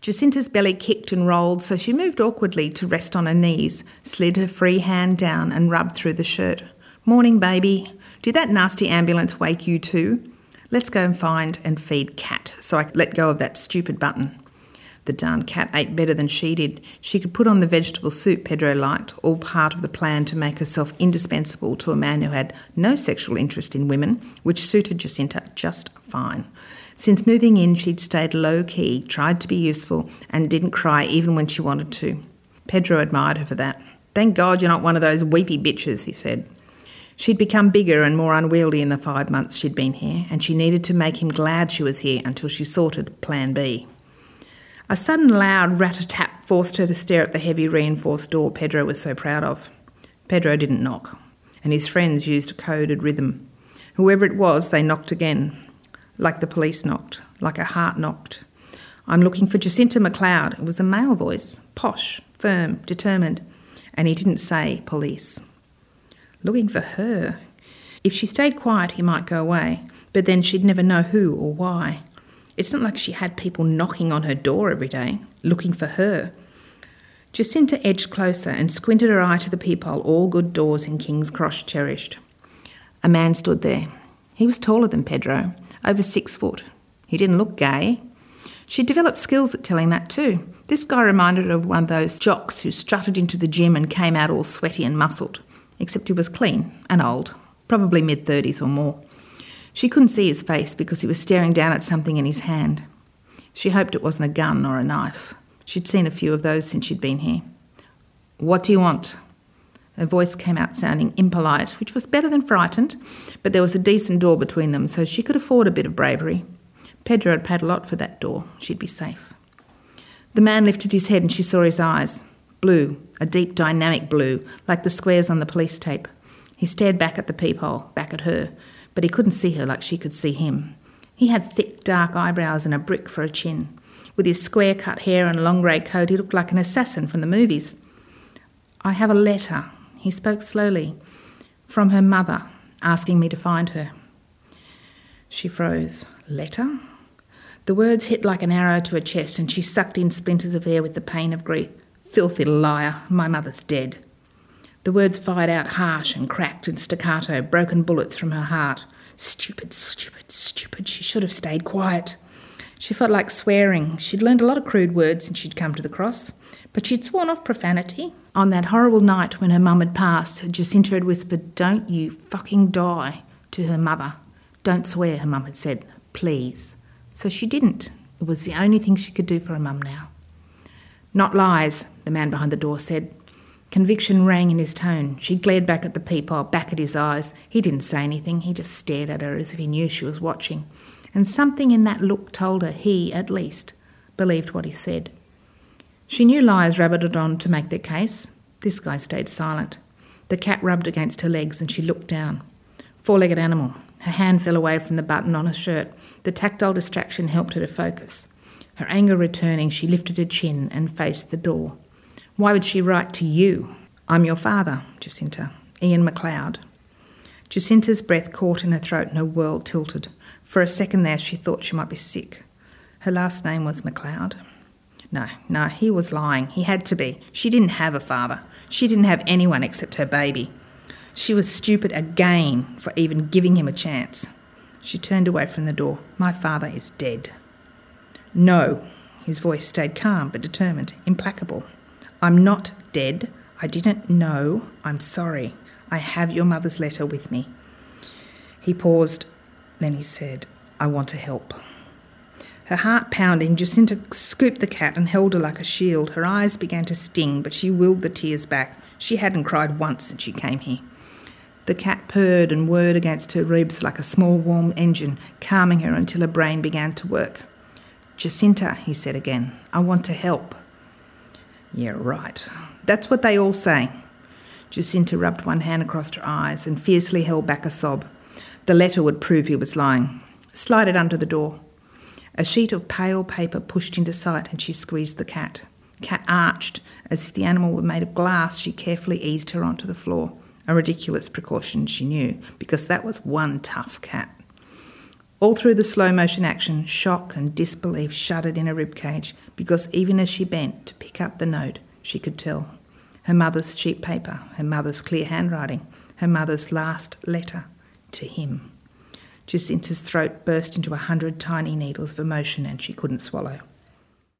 Jacinta's belly kicked and rolled, so she moved awkwardly to rest on her knees, slid her free hand down and rubbed through the shirt. "Morning, baby. Did that nasty ambulance wake you too? Let's go and find and feed Cat, so I could let go of that stupid button." The darn cat ate better than she did. She could put on the vegetable soup Pedro liked, all part of the plan to make herself indispensable to a man who had no sexual interest in women, which suited Jacinta just fine. Since moving in, she'd stayed low-key, tried to be useful, and didn't cry even when she wanted to. Pedro admired her for that. "Thank God you're not one of those weepy bitches," he said. She'd become bigger and more unwieldy in the 5 months she'd been here, and she needed to make him glad she was here until she sorted Plan B. A sudden loud rat-a-tap forced her to stare at the heavy reinforced door Pedro was so proud of. Pedro didn't knock, and his friends used a coded rhythm. Whoever it was, they knocked again. Like the police knocked, like a heart knocked. "I'm looking for Jacinta McLeod." It was a male voice, posh, firm, determined, and he didn't say police. Looking for her. If she stayed quiet, he might go away, but then she'd never know who or why. It's not like she had people knocking on her door every day, looking for her. Jacinta edged closer and squinted her eye to the peephole all good doors in King's Cross cherished. A man stood there. He was taller than Pedro, over 6 foot. He didn't look gay. She'd developed skills at telling that too. This guy reminded her of one of those jocks who strutted into the gym and came out all sweaty and muscled, except he was clean and old, probably mid-30s or more. She couldn't see his face because he was staring down at something in his hand. She hoped it wasn't a gun or a knife. She'd seen a few of those since she'd been here. "What do you want?" Her voice came out sounding impolite, which was better than frightened, but there was a decent door between them, so she could afford a bit of bravery. Pedro had paid a lot for that door. She'd be safe. The man lifted his head and she saw his eyes. Blue, a deep dynamic blue, like the squares on the police tape. He stared back at the peephole, back at her, but he couldn't see her like she could see him. He had thick, dark eyebrows and a brick for a chin. With his square-cut hair and long grey coat, he looked like an assassin from the movies. "I have a letter," he spoke slowly, "from her mother, asking me to find her." She froze. "Letter?" The words hit like an arrow to her chest and she sucked in splinters of air with the pain of grief. "Filthy liar, my mother's dead." The words fired out harsh and cracked and staccato, broken bullets from her heart. Stupid, stupid, stupid. She should have stayed quiet. She felt like swearing. She'd learned a lot of crude words since she'd come to the cross, but she'd sworn off profanity. On that horrible night when her mum had passed, Jacinta had whispered, "Don't you fucking die," to her mother. "Don't swear," her mum had said. "Please." So she didn't. It was the only thing she could do for her mum now. "Not lies," the man behind the door said. Conviction rang in his tone. She glared back at the peephole, back at his eyes. He didn't say anything. He just stared at her as if he knew she was watching. And something in that look told her he, at least, believed what he said. She knew liars rabbited on to make their case. This guy stayed silent. The cat rubbed against her legs and she looked down. 4-legged animal. Her hand fell away from the button on her shirt. The tactile distraction helped her to focus. Her anger returning, she lifted her chin and faced the door. "Why would she write to you?" "I'm your father, Jacinta. Ian McLeod." Jacinta's breath caught in her throat and her world tilted. For a second there she thought she might be sick. Her last name was McLeod. No, he was lying. He had to be. She didn't have a father. She didn't have anyone except her baby. She was stupid again for even giving him a chance. She turned away from the door. "My father is dead." "No." His voice stayed calm but determined, implacable. "I'm not dead. I didn't know. I'm sorry. I have your mother's letter with me." He paused. Then he said, "I want to help." Her heart pounding, Jacinta scooped the cat and held her like a shield. Her eyes began to sting, but she willed the tears back. She hadn't cried once since she came here. The cat purred and whirred against her ribs like a small warm engine, calming her until her brain began to work. "Jacinta," he said again, "I want to help." "Yeah, right. That's what they all say." Jacinta rubbed one hand across her eyes and fiercely held back a sob. The letter would prove he was lying. "Slide it under the door." A sheet of pale paper pushed into sight and she squeezed the cat. Cat arched. As if the animal were made of glass, she carefully eased her onto the floor. A ridiculous precaution, she knew, because that was one tough cat. All through the slow-motion action, shock and disbelief shuddered in her ribcage, because even as she bent to pick up the note, she could tell. Her mother's cheap paper, her mother's clear handwriting, her mother's last letter to him. Jacinta's throat burst into 100 tiny needles of emotion, and she couldn't swallow.